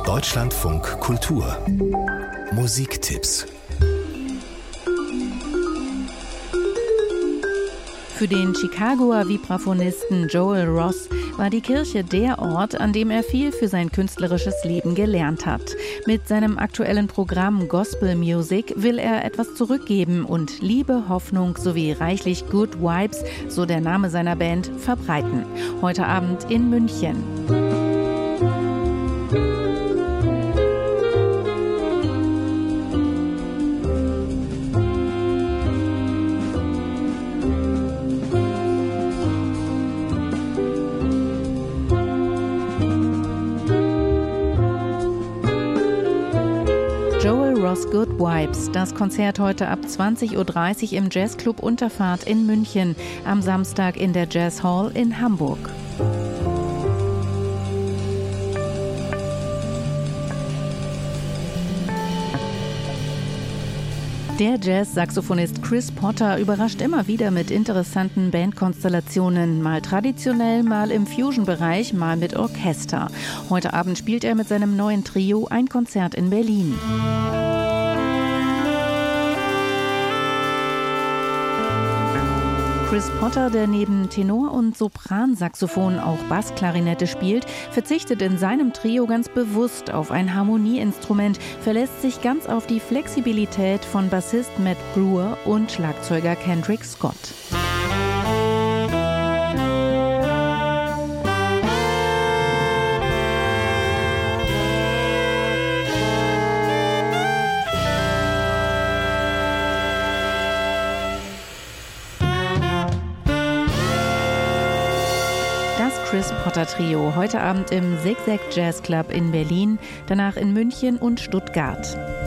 Deutschlandfunk Kultur Musiktipps. Für den Chicagoer Vibraphonisten Joel Ross war die Kirche der Ort, an dem er viel für sein künstlerisches Leben gelernt hat. Mit seinem aktuellen Programm Gospel Music will er etwas zurückgeben und Liebe, Hoffnung sowie reichlich Good Vibes, so der Name seiner Band, verbreiten. Heute Abend in München. Joel Ross Good Vibes, das Konzert heute ab 20.30 Uhr im Jazzclub Unterfahrt in München, am Samstag in der Jazz Hall in Hamburg. Der Jazz-Saxophonist Chris Potter überrascht immer wieder mit interessanten Bandkonstellationen, mal traditionell, mal im Fusion-Bereich, mal mit Orchester. Heute Abend spielt er mit seinem neuen Trio ein Konzert in Berlin. Chris Potter, der neben Tenor- und Sopransaxophon auch Bassklarinette spielt, verzichtet in seinem Trio ganz bewusst auf ein Harmonieinstrument, verlässt sich ganz auf die Flexibilität von Bassist Matt Brewer und Schlagzeuger Kendrick Scott. Das Chris Potter Trio heute Abend im Zigzag Jazz Club in Berlin, danach in München und Stuttgart.